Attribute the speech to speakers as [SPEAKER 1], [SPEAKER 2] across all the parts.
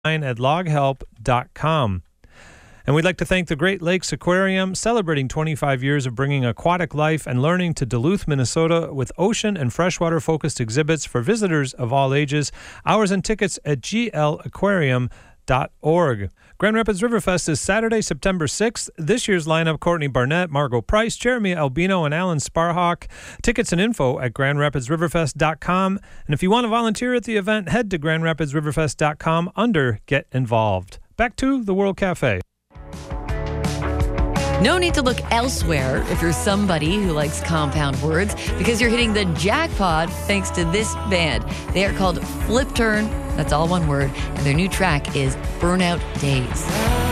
[SPEAKER 1] at loghelp.com. And we'd like to thank the Great Lakes Aquarium, celebrating 25 years of bringing aquatic life and learning to Duluth, Minnesota, with ocean and freshwater-focused exhibits for visitors of all ages. Hours and tickets at glaquarium.org. Grand Rapids Riverfest is Saturday, September 6th. This year's lineup: Courtney Barnett, Margot Price, Jeremy Albino, and Alan Sparhawk. Tickets and info at grandrapidsriverfest.com. And if you want to volunteer at the event, head to grandrapidsriverfest.com under Get Involved. Back to the World Cafe.
[SPEAKER 2] No need to look elsewhere if you're somebody who likes compound words, because you're hitting the jackpot thanks to this band. They are called Flip Turn. That's all one word. And their new track is Burnout Days.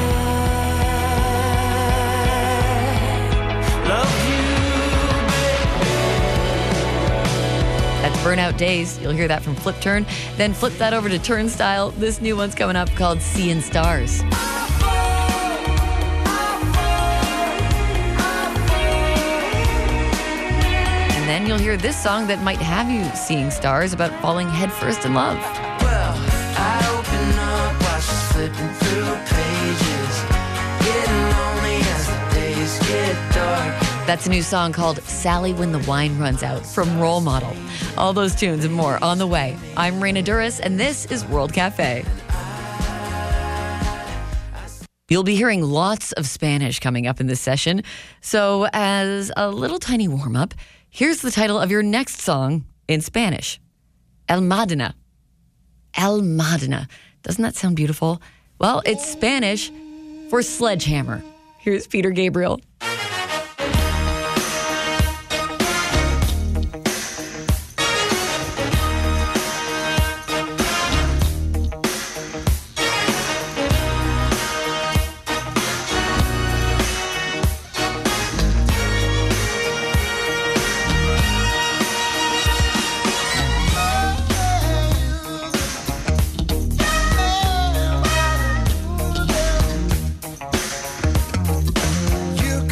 [SPEAKER 2] That's Burnout Days. You'll hear that from Flip Turn. Then flip that over to Turnstile. This new one's coming up called Seeing Stars. Then you'll hear this song that might have you seeing stars, about falling headfirst in love.
[SPEAKER 3] Well, I open up while she's flipping through pages, getting lonely as the days get dark.
[SPEAKER 2] That's a new song called Sally When the Wine Runs Out from Role Model. All those tunes and more on the way. I'm Raina Duras, and this is World Cafe. You'll be hearing lots of Spanish coming up in this session. So as a little tiny warm-up, here's the title of your next song in Spanish. Almadena. Almadena. Doesn't that sound beautiful? Well, it's Spanish for sledgehammer. Here's Peter Gabriel.
[SPEAKER 3] You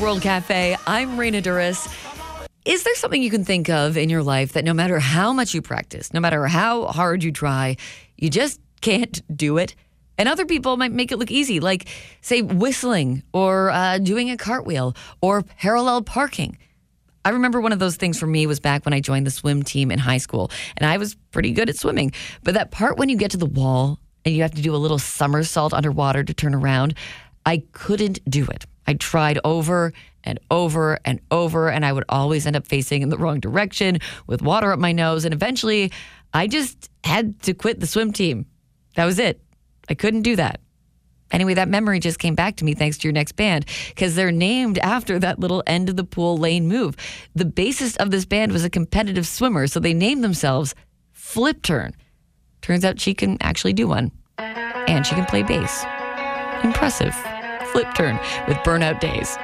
[SPEAKER 2] World Cafe. I'm Raina Duras. Is there something you can think of in your life that no matter how much you practice, no matter how hard you try, you just can't do it? And other people might make it look easy, like, say, whistling or doing a cartwheel or parallel parking. I remember one of those things for me was back when I joined the swim team in high school, and I was pretty good at swimming. But that part when you get to the wall and you have to do a little somersault underwater to turn around, I couldn't do it. I tried over and over and over, and I would always end up facing in the wrong direction with water up my nose. And eventually, I just had to quit the swim team. That was it. I couldn't do that. Anyway, that memory just came back to me thanks to your next band, because they're named after that little end of the pool lane move. The bassist of this band was a competitive swimmer, so they named themselves Flip Turn. Turns out she can actually do one. And she can play bass. Impressive. Flip Turn with Burnout Days.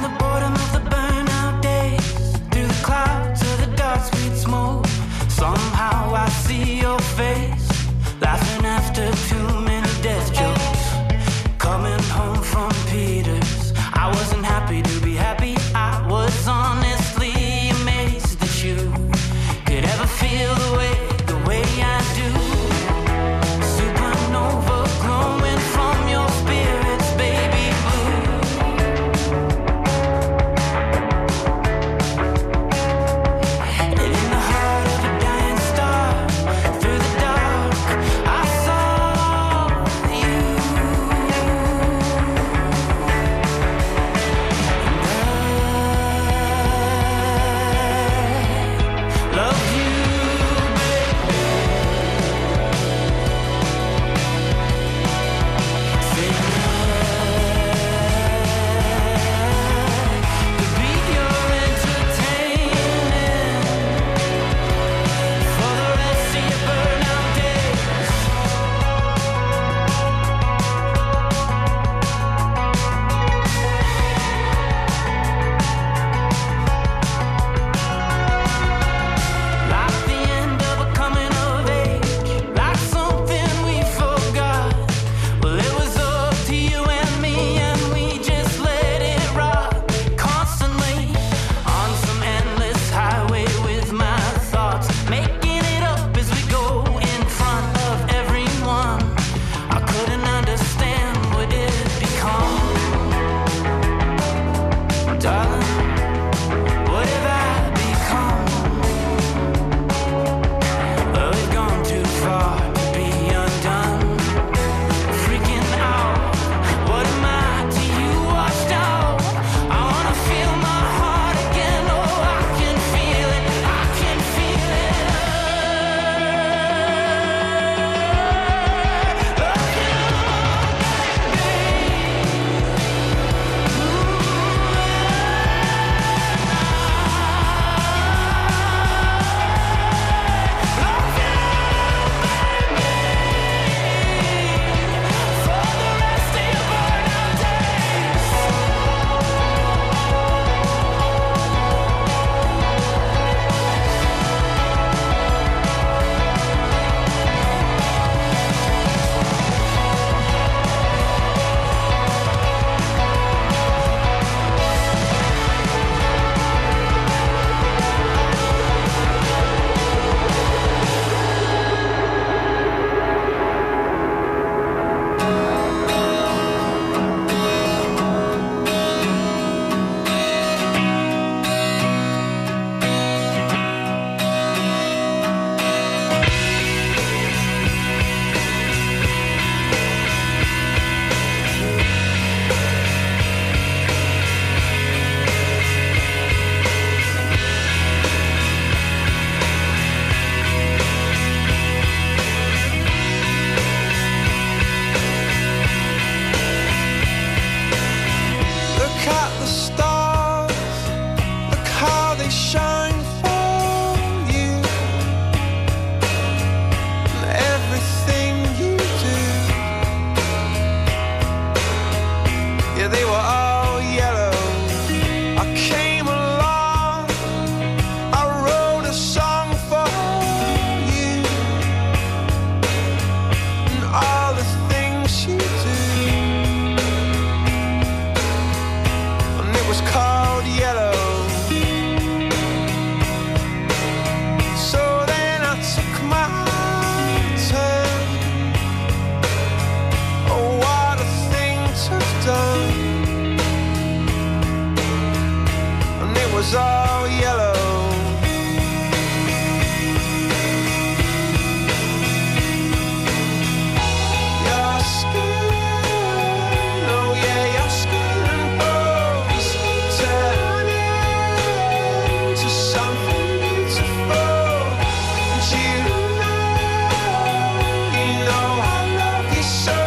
[SPEAKER 3] Some was all yellow. Your skin, oh yeah, your skin and bones turn into something beautiful. And you know I love you so.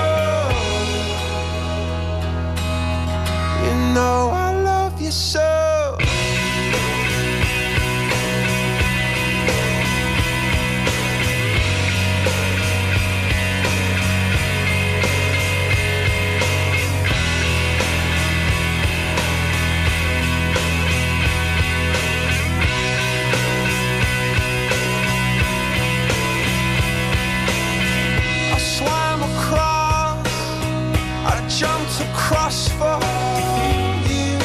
[SPEAKER 3] You know I love you so. I swam across, I jumped across for you.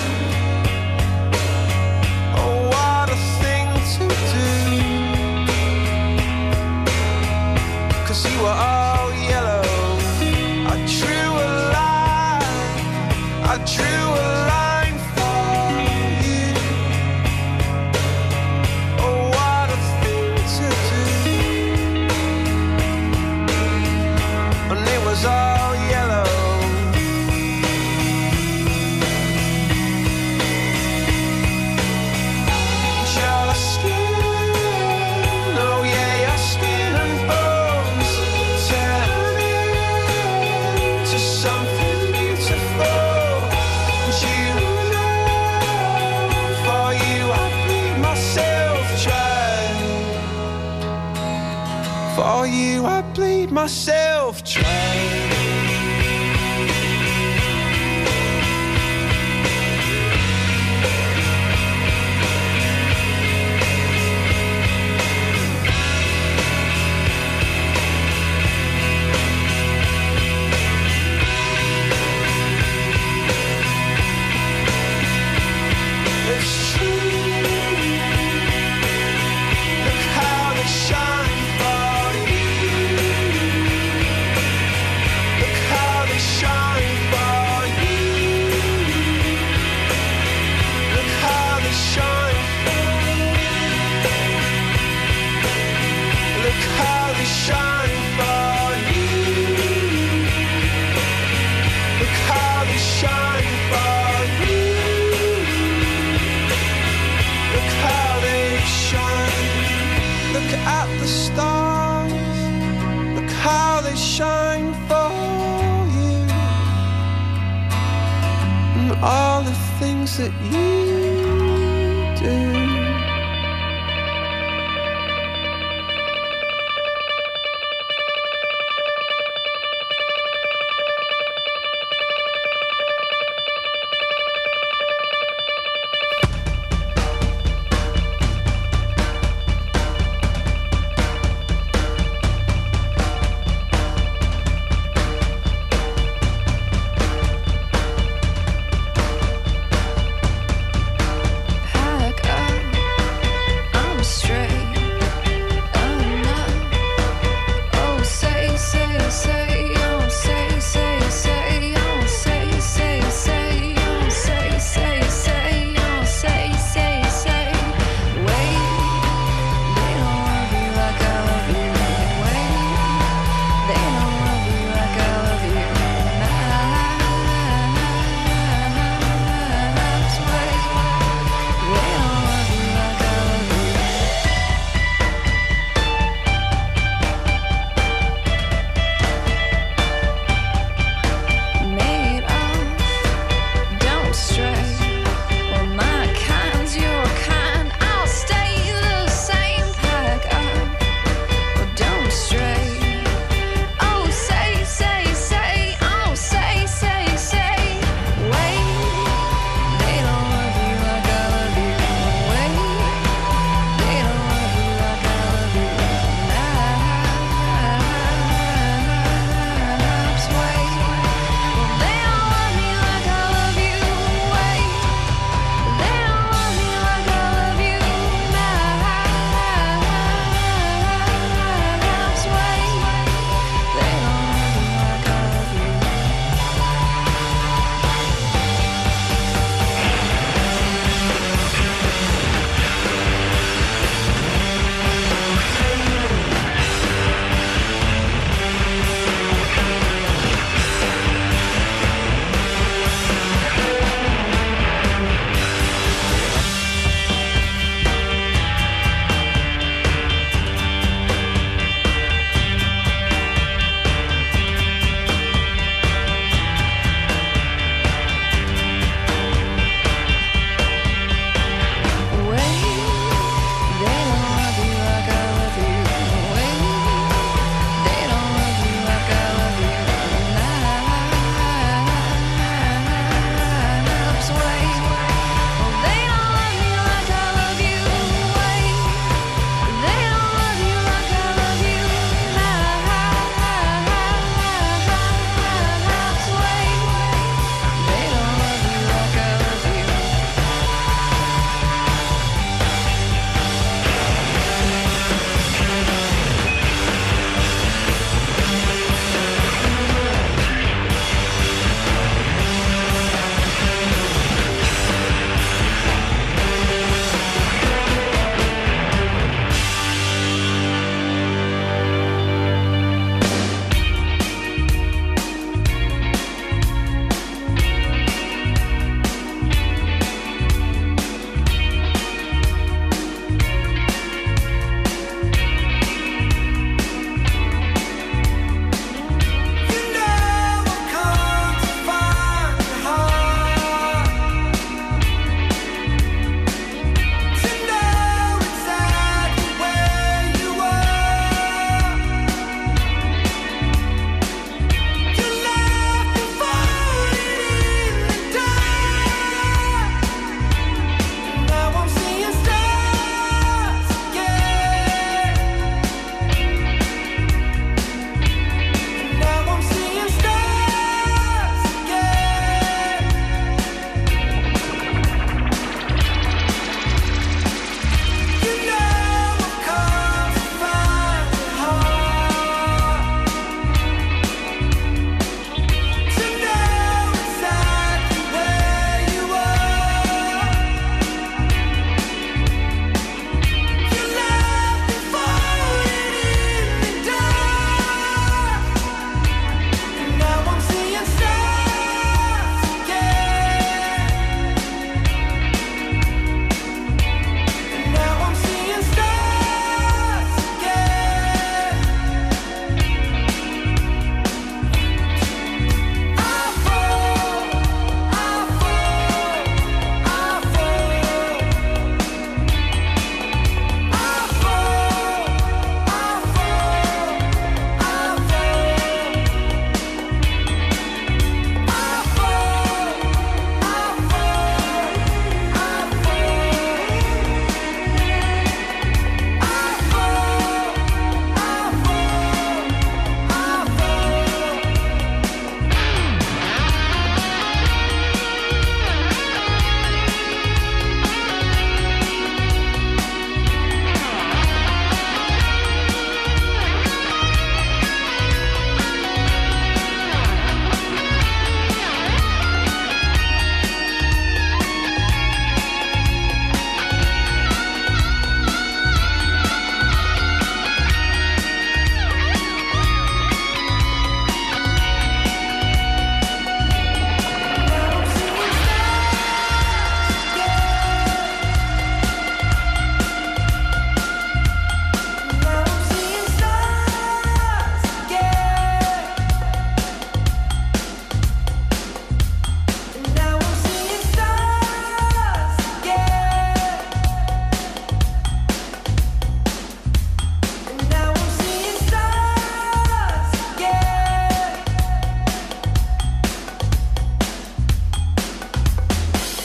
[SPEAKER 3] Oh, what a thing to do. 'Cause you were all yellow. I drew a line, I drew a line for you. Oh, what a thing to do. And it was all yellow. Your skin, oh yeah, your skin and bones turn into something beautiful. And you know, for you I bleed myself dry. For you I bleed myself dry. It's true. Look how they shine for you. Look how they shine for you. Look how they shine for you. Look how they shine for you. Look how they shine for you. Look how they shine. Look at the stars. Look how they shine for you. And all the things that you do.
[SPEAKER 4] Pack up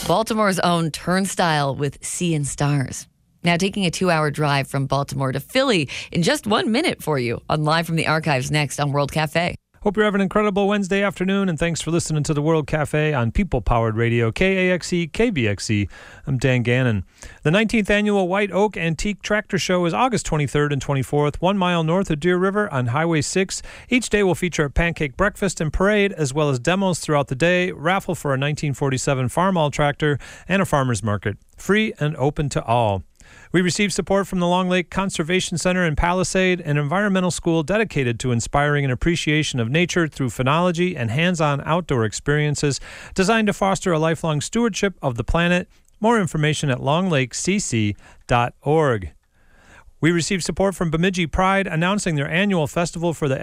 [SPEAKER 2] Baltimore's own Turnstile with Sea and Stars. Now taking a 2-hour drive from Baltimore to Philly in just 1 minute for you on Live from the Archives next on World Cafe.
[SPEAKER 1] Hope you're having an incredible Wednesday afternoon, and thanks for listening to the World Cafe on People-Powered Radio, KAXE, KBXE. I'm Dan Gannon. The 19th Annual White Oak Antique Tractor Show is August 23rd and 24th, 1 mile north of Deer River on Highway 6. Each day will feature a pancake breakfast and parade, as well as demos throughout the day, raffle for a 1947 Farmall tractor, and a farmer's market. Free and open to all. We received support from the Long Lake Conservation Center in Palisade, an environmental school dedicated to inspiring an appreciation of nature through phenology and hands-on outdoor experiences designed to foster a lifelong stewardship of the planet. More information at longlakecc.org. We received support from Bemidji Pride announcing their annual festival for the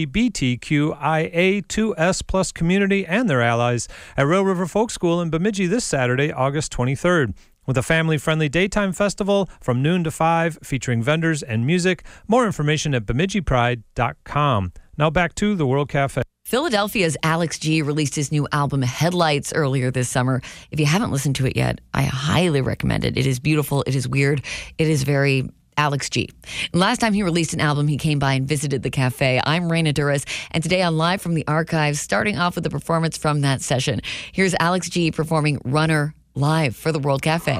[SPEAKER 1] LGBTQIA2S+ community and their allies at Rail River Folk School in Bemidji this Saturday, August 23rd. With a family-friendly daytime festival from noon to 5 featuring vendors and music. More information at bemidjipride.com. Now back to the World Cafe.
[SPEAKER 2] Philadelphia's Alex G released his new album Headlights earlier this summer. If you haven't listened to it yet, I highly recommend it. It is beautiful. It is weird. It is very Alex G. Last time he released an album, he came by and visited the cafe. I'm Raina Duras, and today on Live from the Archives, starting off with a performance from that session. Here's Alex G performing Runner live for the World Cafe.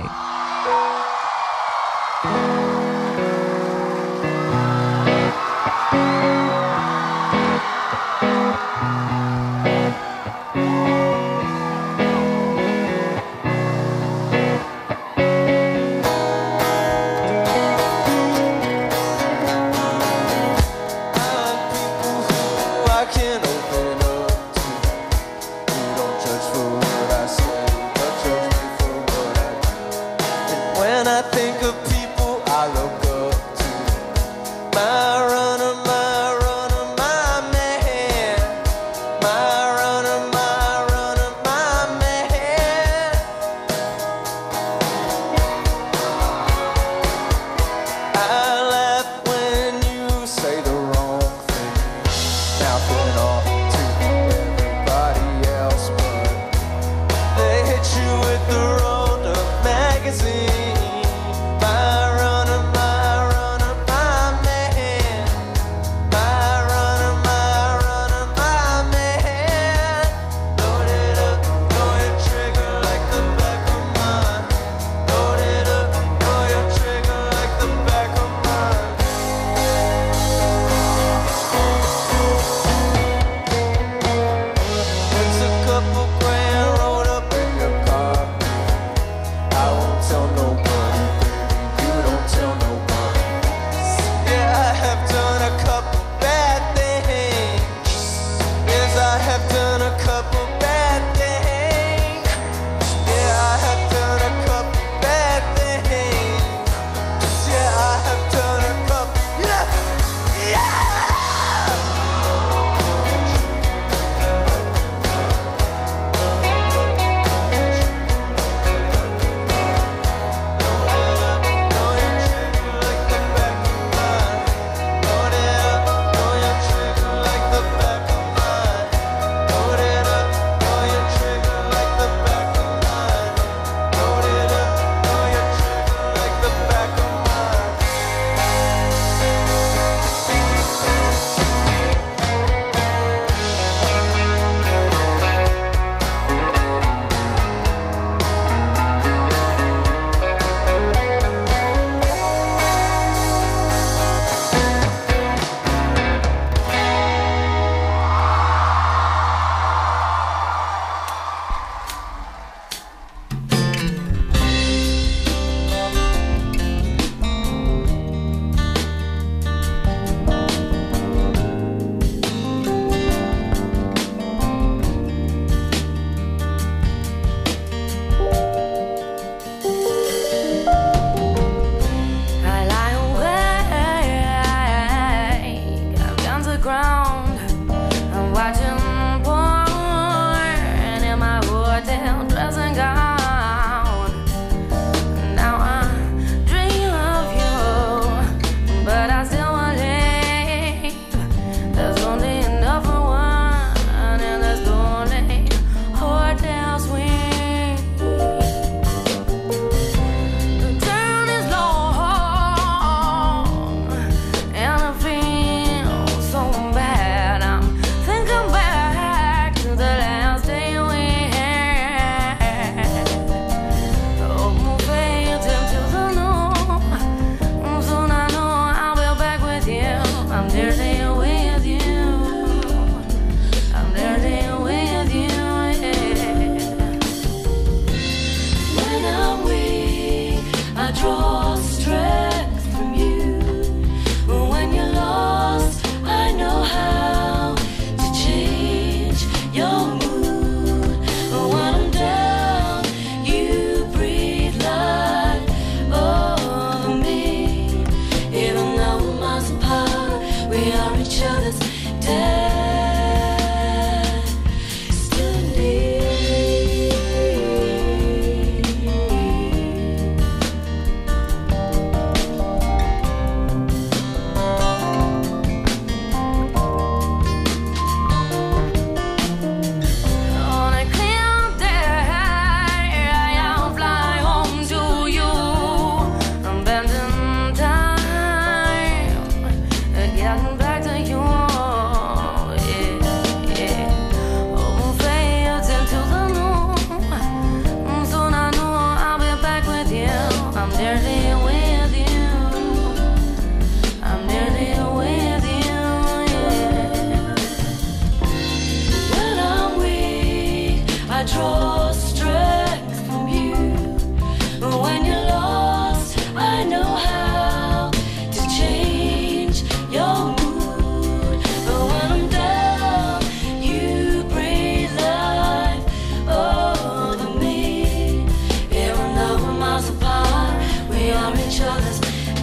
[SPEAKER 4] I draw strength from you. When you're lost, I know how to change your mood. But when I'm down, you breathe life over me. Even though we're miles apart, we are each other's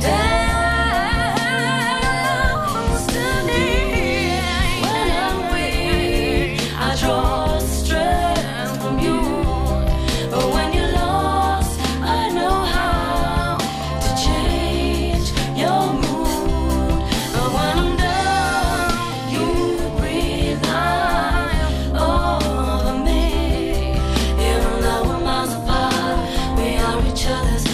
[SPEAKER 4] destiny. When I'm weak, I draw strength from you. But when you're lost, I know how to change your mood. But when I'm down, you breathe life over me. Even though we're miles apart, we are each other's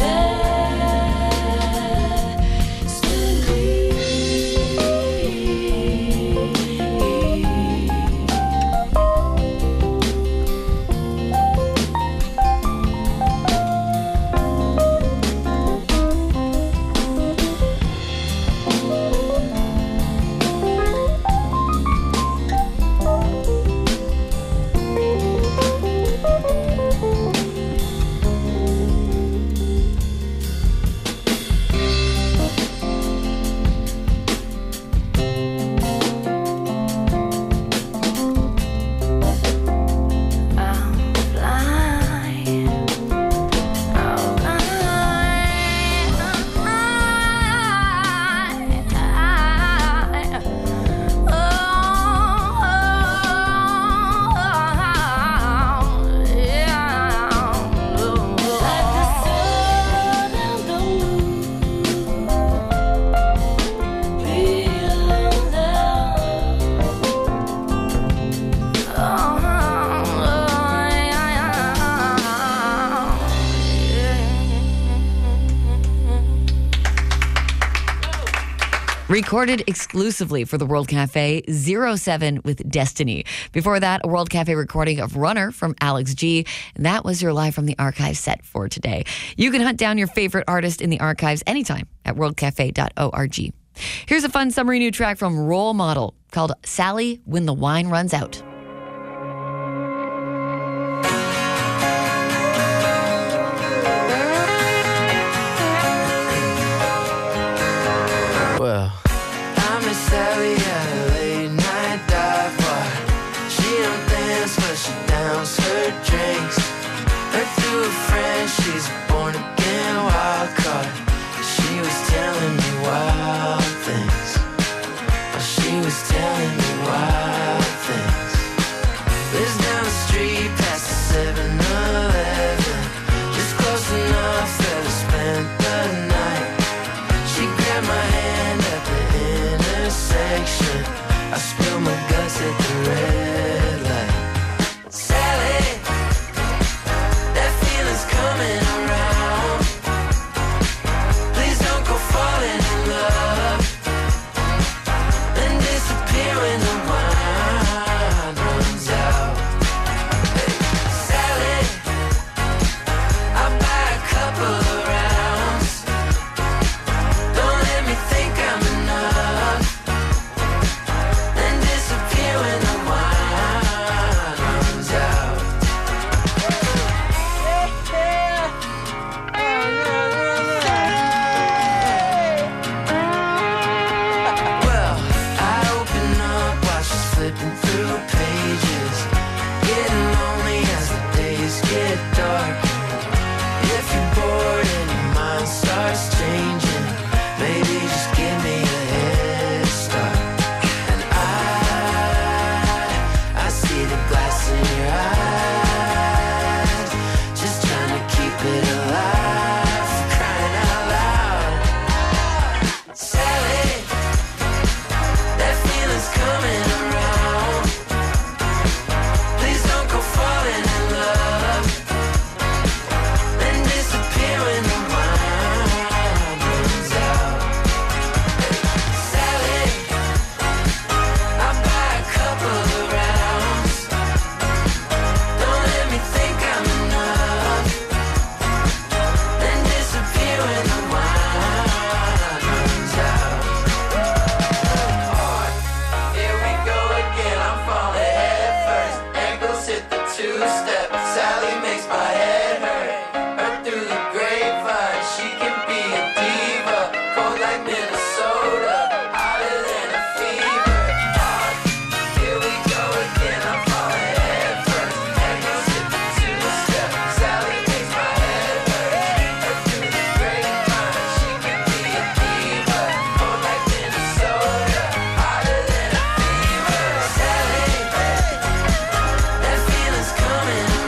[SPEAKER 2] Recorded exclusively for the World Cafe, 07 with Destiny. Before that, a World Cafe recording of Runner from Alex G. And that was your Live from the Archives set for today. You can hunt down your favorite artist in the archives anytime at worldcafe.org. Here's a fun summery new track from Role Model called Sally When the Wine Runs Out.
[SPEAKER 3] Well, I miss Sally at a late night dive bar. She don't dance, but she downs her drinks. Heard through a friend she's a born again wild card. She was telling me wild things. Oh, she was telling me wild things. two-step. Sally makes my head hurt. Heard through the grapevine, she can be a diva. Cold like Minnesota, hotter than a fever. Here we go again, I'm falling head first. Echoes hit the two-step. Sally makes my head hurt. Heard through the grapevine, she can be a diva. Cold like Minnesota, hotter than a fever. Sally, that feeling's coming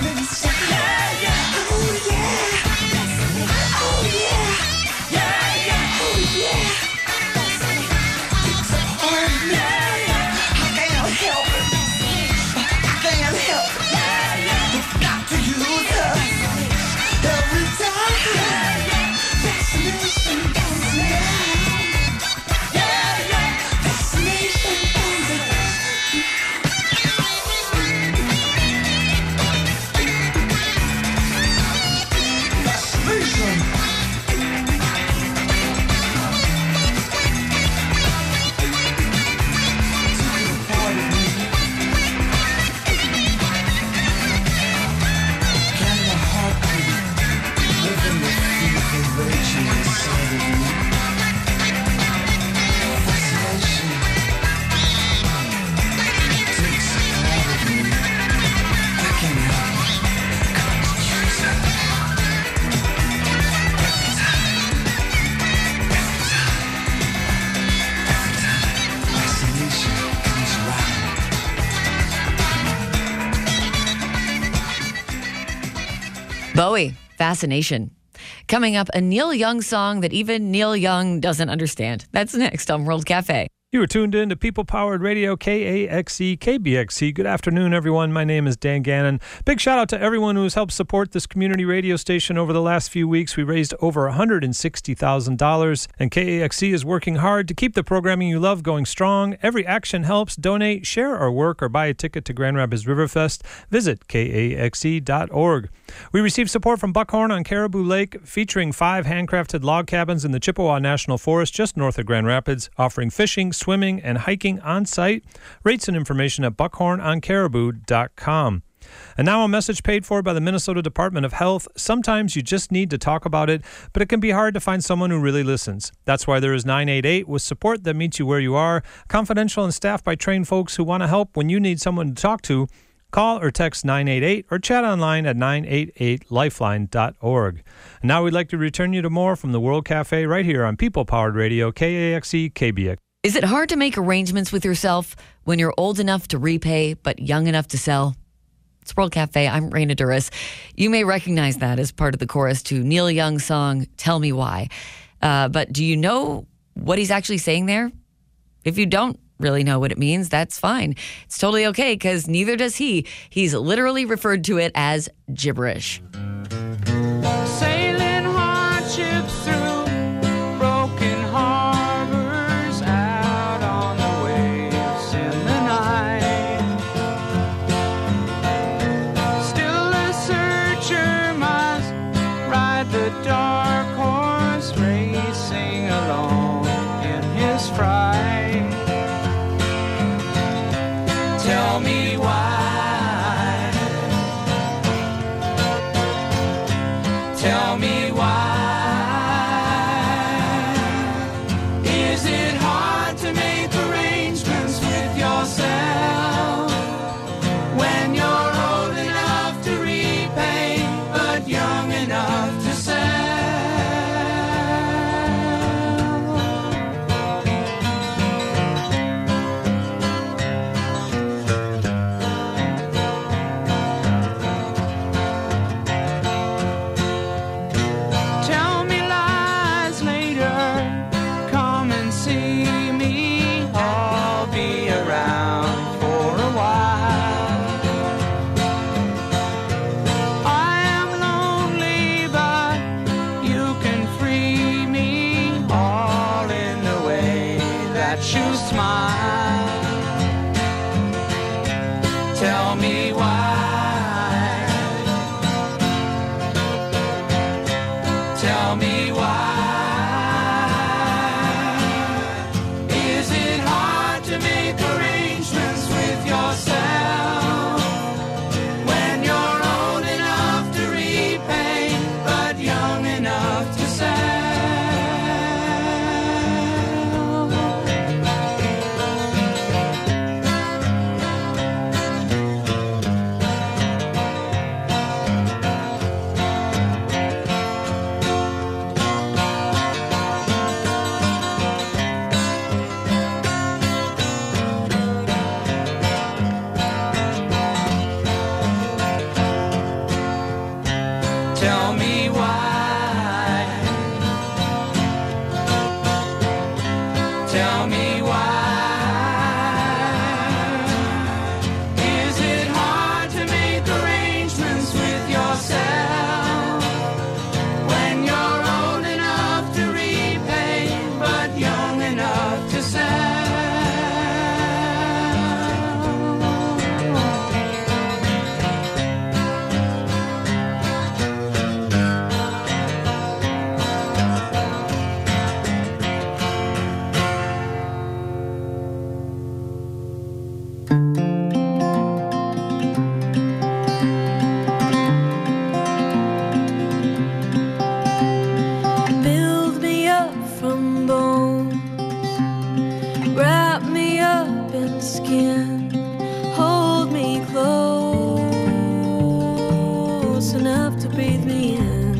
[SPEAKER 2] Bowie, Fascination. Coming up, a Neil Young song that even Neil Young doesn't understand. That's next on World Cafe.
[SPEAKER 1] You are tuned in to People Powered Radio, KAXE, KBXC. Good afternoon, everyone. My name is Dan Gannon. Big shout out to everyone who has helped support this community radio station over the last few weeks. We raised over $160,000, and KAXE is working hard to keep the programming you love going strong. Every action helps. Donate, share our work, or buy a ticket to Grand Rapids Riverfest. Visit KAXE.org. We received support from Buckhorn on Caribou Lake, featuring 5 handcrafted log cabins in the Chippewa National Forest just north of Grand Rapids, offering fishing, swimming, and hiking on site. Rates and information at buckhornoncaribou.com. And now a message paid for by the Minnesota Department of Health. Sometimes you just need to talk about it, but it can be hard to find someone who really listens. That's why there is 988 with support that meets you where you are, confidential and staffed by trained folks who want to help when you need someone to talk to. Call or text 988 or chat online at 988lifeline.org. And now we'd like to return you to more from the World Cafe right here on People Powered Radio, KAXE, KBX.
[SPEAKER 2] Is it hard to make arrangements with yourself when you're old enough to repay but young enough to sell? It's World Cafe. I'm Raina Duras. You may recognize that as part of the chorus to Neil Young's song, Tell Me Why. But do you know what he's actually saying there? If you don't really know what it means, that's fine. It's totally okay, because neither does he. He's literally referred to it as gibberish.
[SPEAKER 5] Sailing hardships through broken harbors, out on the waves in the night. Still a searcher must ride the dark horse, racing alone in his fright. Tell me why. Tell me why. Is it hard to make arrangements with yourself when you're old enough to repay but young enough to sell? Tell me why. Tell me why. Is it hard to make arrangements with yourself when you're old enough to repay but young enough to sell?
[SPEAKER 4] Build me up from bones, wrap me up in skin, hold me close enough to breathe me in.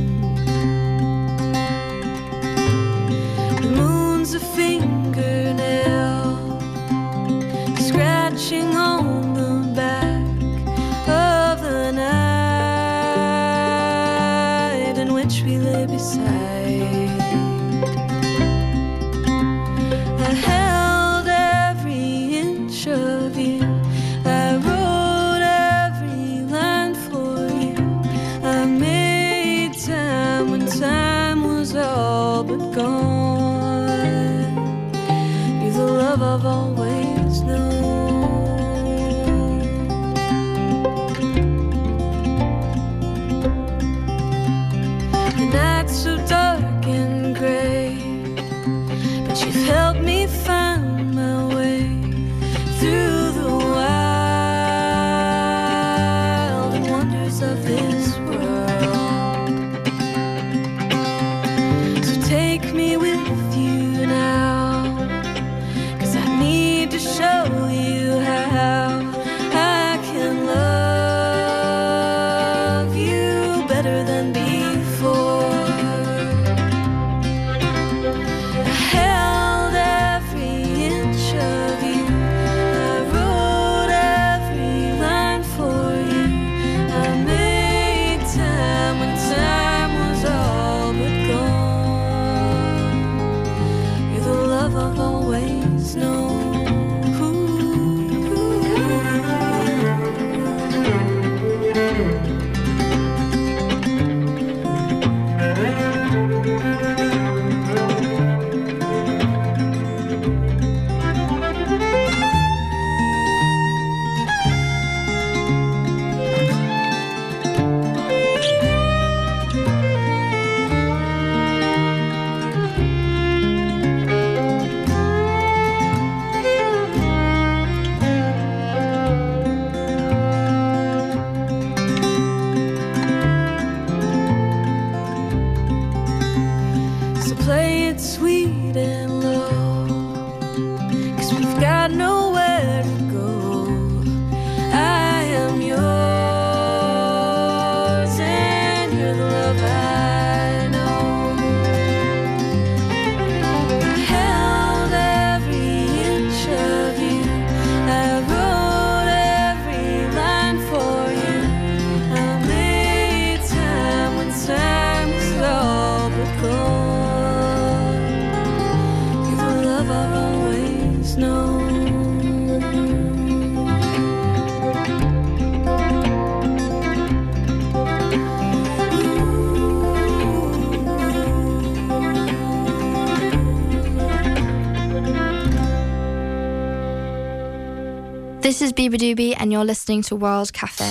[SPEAKER 4] The moon's a fingernail scratching on the back of the night in which we lay beside. I held every inch of you. I wrote every line for you. I made time when time was all but gone. You're the love I've always known. The nights so dark and gray, but you've helped me find my way through the wild and wonders of this world. So take me with you now, 'cause I need to show you how I can love you better than before. I held every inch of you. I wrote every line for you. I made time when time was all but gone. You're the love I've always known. So play it sweet and low, 'cause we've got nowhere to go. I am yours and you're the love I know. I held every inch of you. I wrote every line for you. I made time when time was all but gone. You're the love I've always known.
[SPEAKER 6] This is Biba Doobie, and you're listening to World Cafe.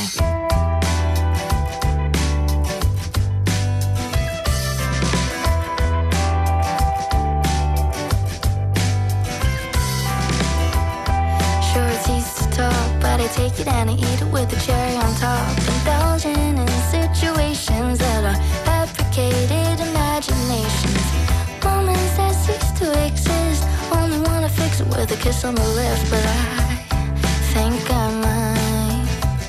[SPEAKER 7] Sure, it's easy to talk, but I take it and I eat it with a cherry on top. Indulging in situations that are fabricated imaginations. Moments that cease to exist. Only wanna fix it with a kiss on the lips, but I think I might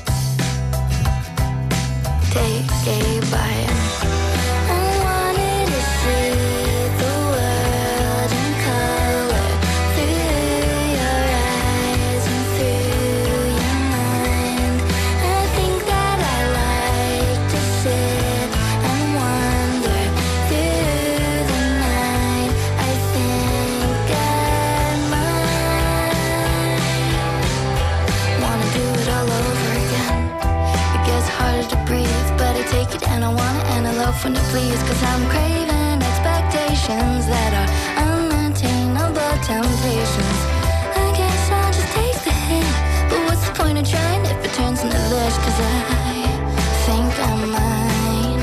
[SPEAKER 7] take a bite. I wanted to see the world in color through your eyes and through your mind. I think that I like to sit and myself when to please, 'cause I'm craving expectations that are unattainable temptations. I guess I'll just take the hit, but what's the point of trying if it turns into this? 'Cause I think I might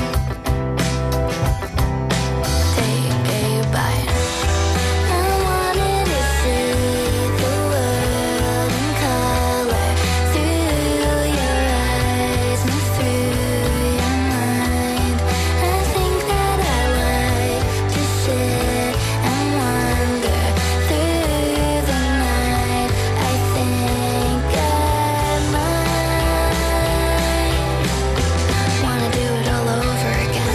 [SPEAKER 7] take a bite. I wanted to see the world in color through your eyes and through your mind. I think that I like to sit and wander through the night. I think I might wanna do it all over again.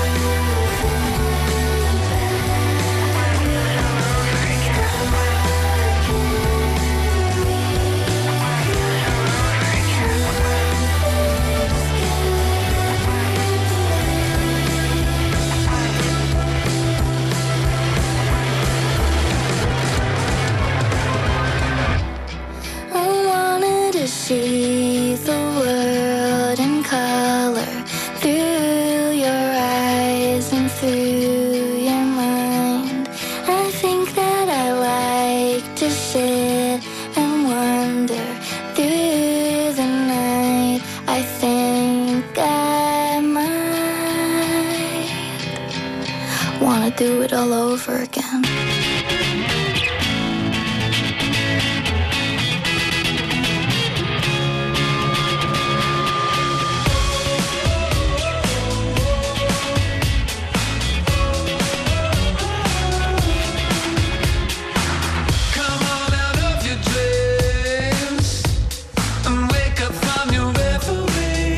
[SPEAKER 7] I wanted to see the world in color through your eyes and through your mind. I think that I like to sit and wander through the night. I think I might wanna do it all over again.
[SPEAKER 5] Come on out of your dreams and wake up from your reverie.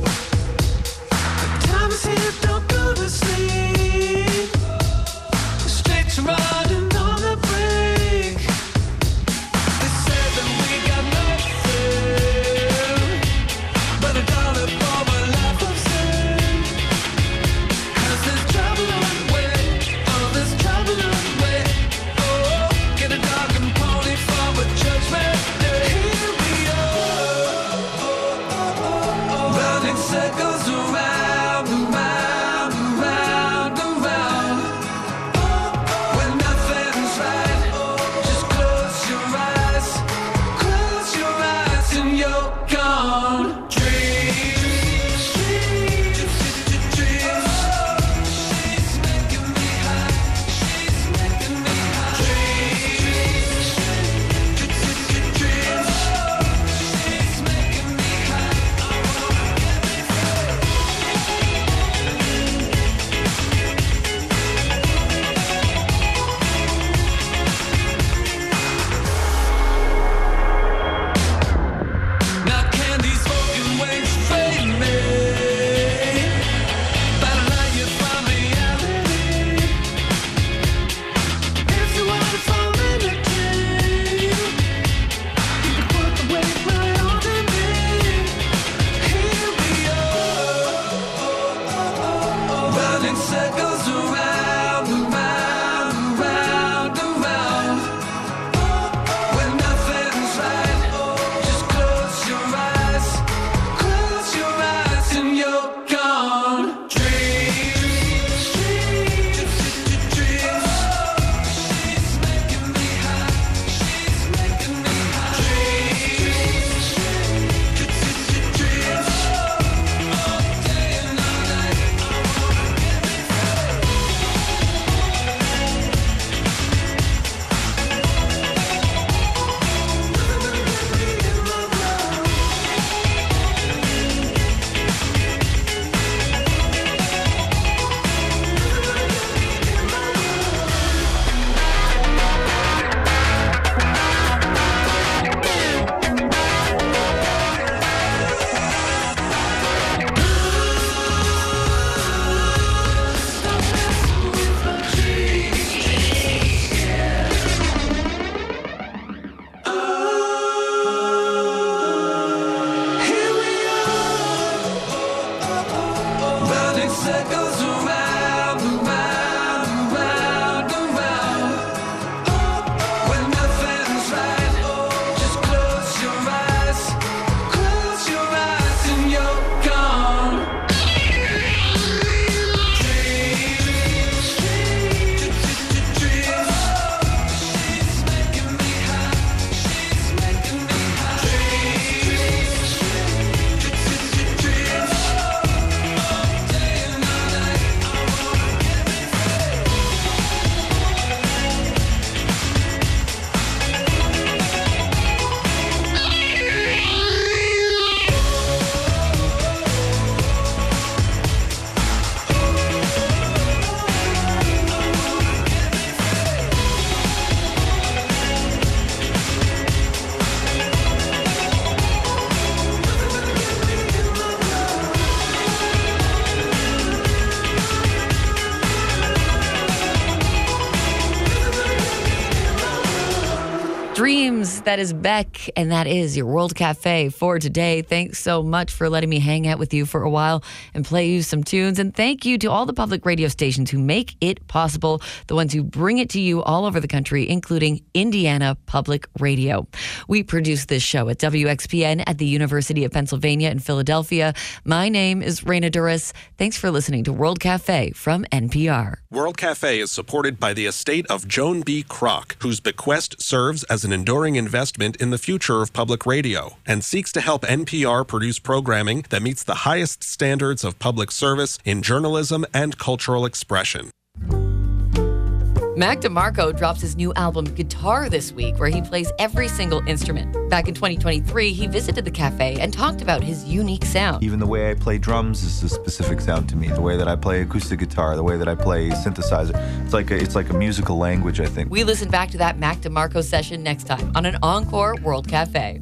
[SPEAKER 5] The time is here, don't go to sleep. Straight to riding on the brink. They said that we got nothing but a dollar for a life of sin. 'Cause there's trouble on the way. Oh, there's trouble on the way. Oh, get a dog and pony for a judgment day. Here we are, running circles around and round and round and round. When nothing's right, just close your eyes and you're gone. Dreams, dreams, dreams. She's making me high, she's making me high. Dreams, dreams, she's making me high. Now can these spoken words fade me? Better let you find reality. If you want to fall in a dream, you can put the weight right on me. Here we are, running circles around and round and round and round. When nothing's right, just close your eyes and you're gone. Dreams, dreams, dreams. She's making me high, she's making me high. Dreams, dreams, all day and all night. Here we are, running circles around and round and round and round. When nothing's right, just close your eyes and you're gone.
[SPEAKER 2] Dreams, that is Beck, and that is your World Cafe for today. Thanks so much for letting me hang out with you for a while and play you some tunes. And thank you to all the public radio stations who make it possible, the ones who bring it to you all over the country, including Indiana Public Radio. We produce this show at WXPN at the University of Pennsylvania in Philadelphia. My name is Raina Duras. Thanks for listening to World Cafe from NPR.
[SPEAKER 8] World Cafe is supported by the estate of Joan B. Kroc, whose bequest serves as an enduring investment in the future of public radio and seeks to help NPR produce programming that meets the highest standards of public service in journalism and cultural expression.
[SPEAKER 2] Mac DeMarco drops his new album Guitar this week, where he plays every single instrument. Back in 2023, he visited the cafe and talked about his unique sound.
[SPEAKER 9] Even the way I play drums is a specific sound to me. The way that I play acoustic guitar, the way that I play synthesizer. It's like a musical language, I think.
[SPEAKER 2] We listen back to that Mac DeMarco session next time on an Encore World Cafe.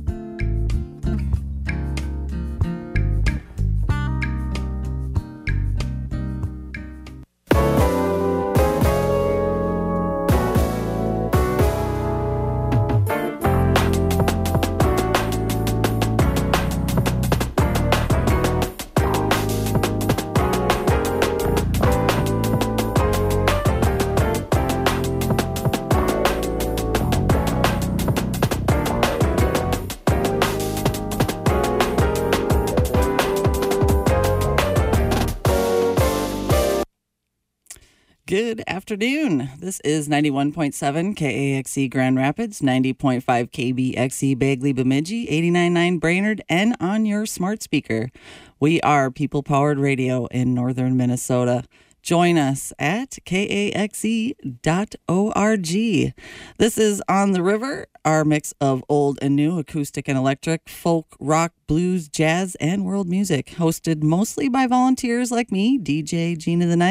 [SPEAKER 10] Good afternoon. This is 91.7 KAXE Grand Rapids, 90.5 KBXE Bagley Bemidji, 89.9 Brainerd, and on your smart speaker. We are people-powered radio in northern Minnesota. Join us at kaxe.org. This is On the River, our mix of old and new, acoustic and electric, folk, rock, blues, jazz, and world music, hosted mostly by volunteers like me, DJ Gina the Night.